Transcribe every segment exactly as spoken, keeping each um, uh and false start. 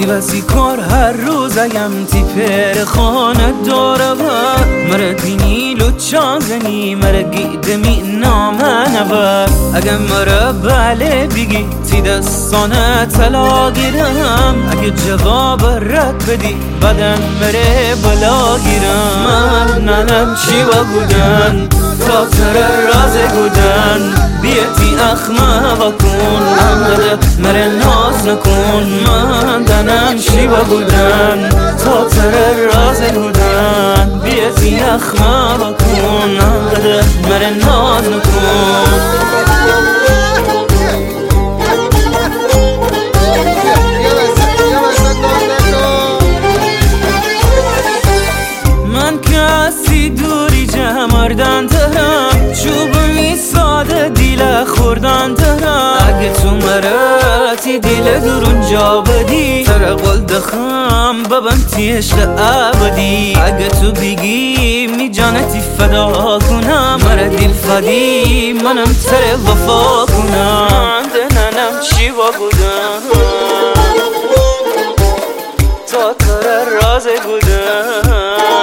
بسی کار هر روز ایم تی پر خانه داره و مره دینی لچان زنی مره گیده می نامه نبر اگه مره بله بگی تی دستانه طلا گیرم اگه جواب رد بدی بدن مره بلا گیرم من ننم چی با بودن تا تر راز بودن بیتی اخمه و کن انقدر مره ناز نکن من دنم شیوا بودن تا تر راز بودن بیتی اخمه و کن انقدر مره ناز نکن من کسی دوری جمردن دارم چوب می ساده دیل خوردن دارم اگه تو مراتی دیل درون جا بدی تر قل دخم ببن تی عشق ابدی اگه تو بگی می جانتی فدا کنم مره دیل فدی منم تر وفا کنم دننم چی با بودم تا تر راز بودم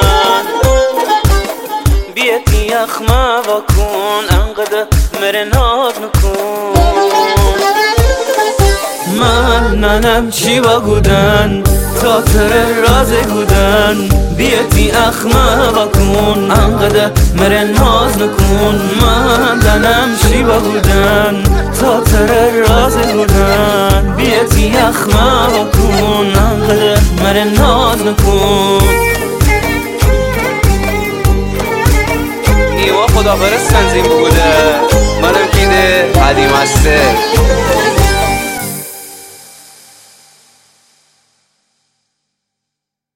بیتی اخمه و کن انقدر مره ناز نکن من ننم چی با بودن تا تر راز بودن بیتی اخمه و کن انقدر مره ناز نکن من دنم چی با بودن تا تر راز بودن بیتی اخمه و کن انقدر مره ناز نکن ایوا خدا برس تنظیم بوده منم کیده قدیم هسته